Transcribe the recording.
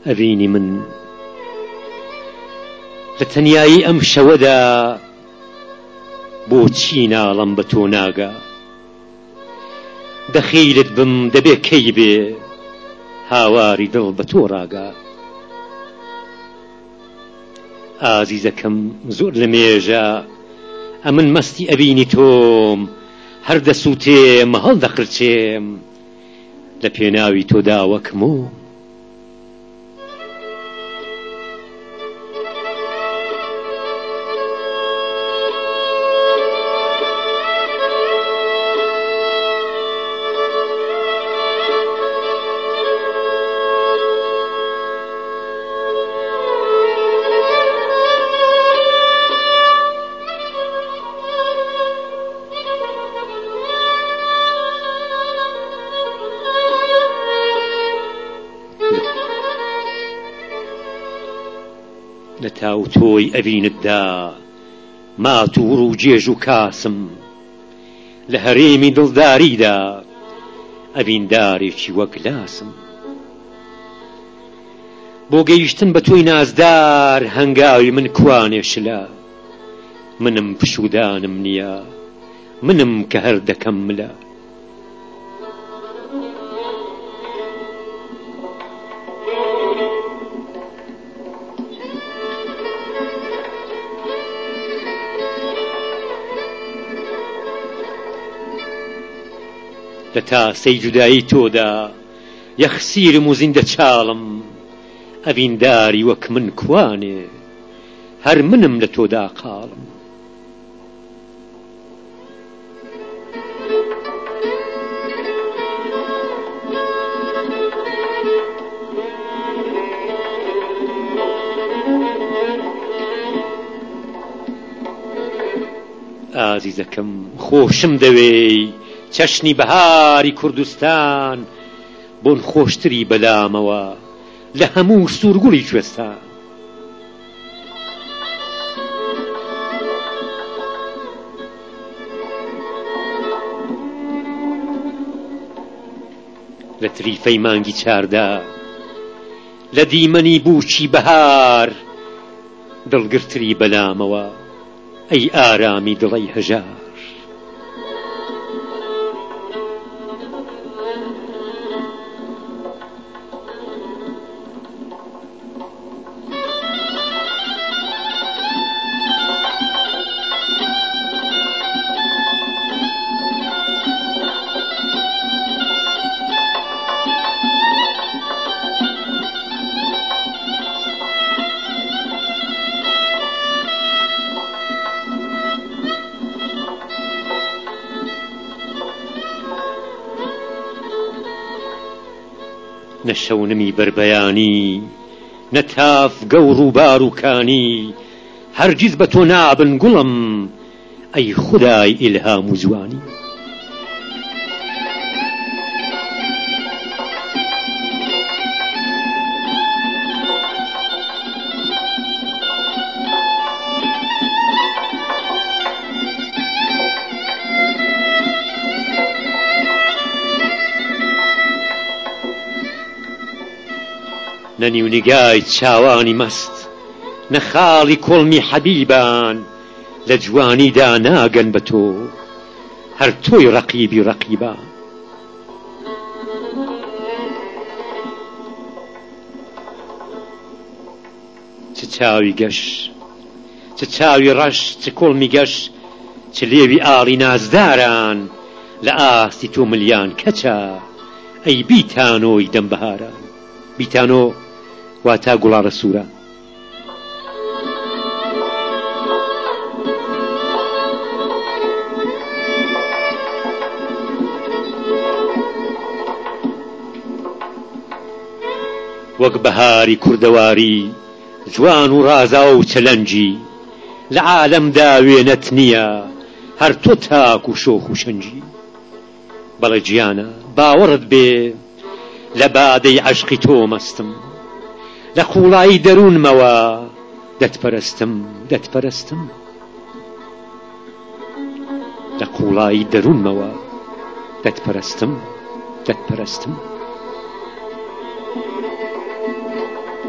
ئەبینی من لە تەنیایی ئەم شەوەدا بۆچی ناڵم بە تۆ ناگا دەخیلت بم دەبێ کەی بێ هاواری دڵ بە تۆ ڕاگا ئازیزەکەم زۆر لە مێژە ئەمن مەستی ئەبینی تۆم هەر دەسووتێم هەڵدەقرچێم لە پێناوی تۆدا وەک موم لە تاو تۆی ئەبینتدا مات و وڕ و جێژ و کاسم لە هەرێمی دڵداریدا ئەبیندارێکی وەک لاسم بۆ گەیشتن بە تۆی نازدار هەنگاوی من کوانێشلا منم پشودانم نییە منم کە هەر دەکەم ملە لە تاسەی جودایی تۆدا یەخسیرم و زیندە چاڵم ئەبینداری وەک من کوانێ هەر منم لە تۆدا قاڵم ئازیزەکەم خۆشم دەوێی چەشنی بەهاری کوردستان بۆن خۆشتری بەلامەوە لە هەموو سوورگوڵی کوێستان لە تریفەی مانگی چاردا لە دیمەنی بووکی بەهار دڵگرتری بەلامەوە ئەی ئارامی دڵی هەژار نەشەونمی بربەیانی نەتاف گەور و باروکانی هەرگیز بە تۆ نابن گوڵم ئەی خودای ئیلهام و جوانی نەنیونیگای چاوانی مەست نەخاڵی کۆڵمی حەبیبان لە جوانیدا ناگەن بە تۆ هەر تۆی ڕەقیبی ڕەقیبان چ چاوی گەش چ چاوی ڕەش چ کۆڵمی گەش چ لێوی ئاڵی نازداران لە ئاستی تۆ ملیان کەچە ئەی بیتانۆی دەمبەهاران بیتانۆ واتا گوڵارە سوورە وەک بەهاری کوردەواری جوان و ڕازا و چەلەنجی لە عالەمدا وێنەت نییە هەر تۆ تاک و شۆخ و شەنجی بەڵێ گیانە باوەڕت بێ لە بادەی عەشقی تۆ مەستم لە قوڵایی دەروونمەوە دەتپەرستم دەتپەرستم لە قوڵایی دەروونمەوە دەتپەرستم دەتپەرستم